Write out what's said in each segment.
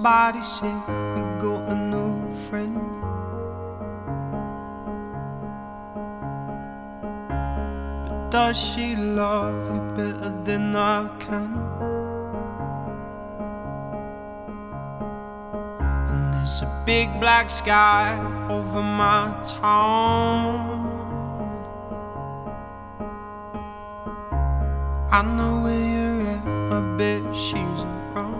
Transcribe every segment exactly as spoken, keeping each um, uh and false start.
somebody say you got a new friend. But does she love you better than I can? And there's a big black sky over my town. I know where you're at, I bet she's around.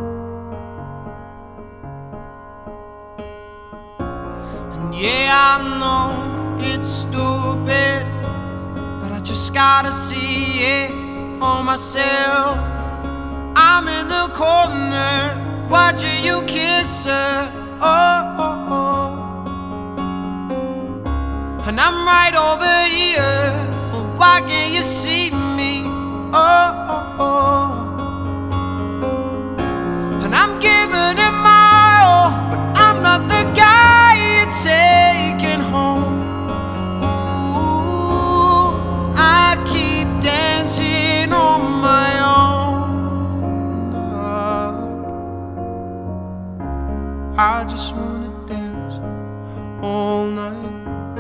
And yeah, I know it's stupid, but I just gotta see it for myself. I'm in the corner, watching you kiss her, oh, oh, oh. And I'm right over here, why can't you see me? Oh, oh, oh. And I'm giving it my all, but I'm not the guy you're taking home. Ooh, I keep dancing on my own. I just wanna dance all night.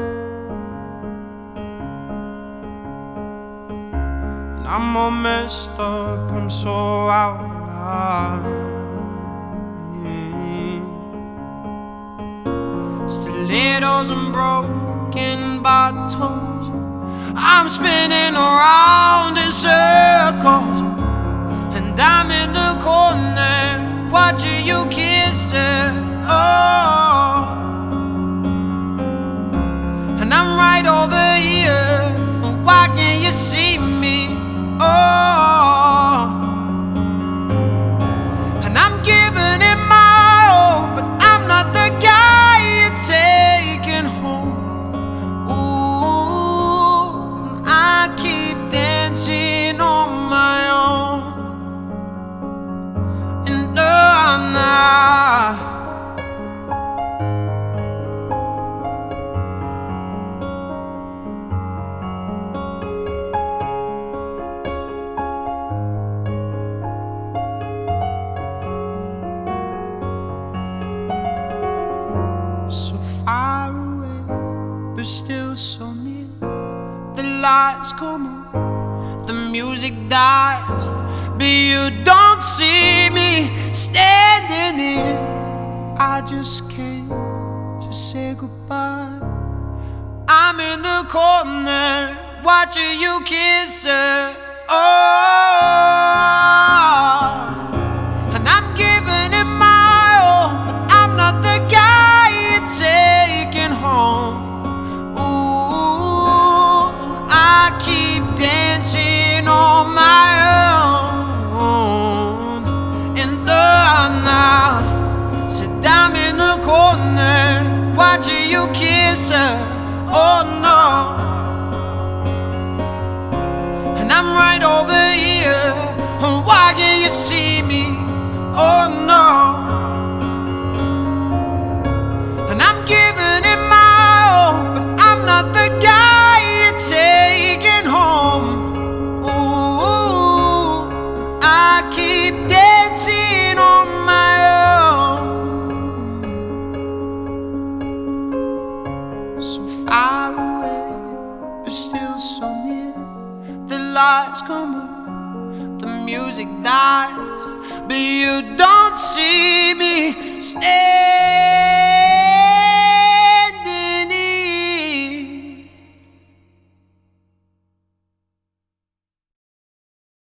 I'm all messed up, I'm so out of line. Stilettos and broken bottles, I'm spinning around in circles. And I'm in the corner, watching you kiss her, oh. And I'm right over here, why can't you see me? Oh, and I'm giving it my all, but I'm not the guy you're taking home. Ooh, I keep dancing on my own. And uh, nah. So far away, but still so near. The lights come on, the music dies, but you don't see me standing here. I just came to say goodbye. I'm in the corner, watching you kiss her, oh. And I'm giving it my all, but I'm not the guy taking home. Ooh, I keep dancing on my own. And the now said I'm in the corner, watching you kiss her, oh no. And I'm right over here, why can't you see me? Oh no. And I'm giving it my all, but I'm not the guy you're taking home. Ooh, I keep dancing on my own. So far away, but still so near. The lights come on, the music dies, but you don't see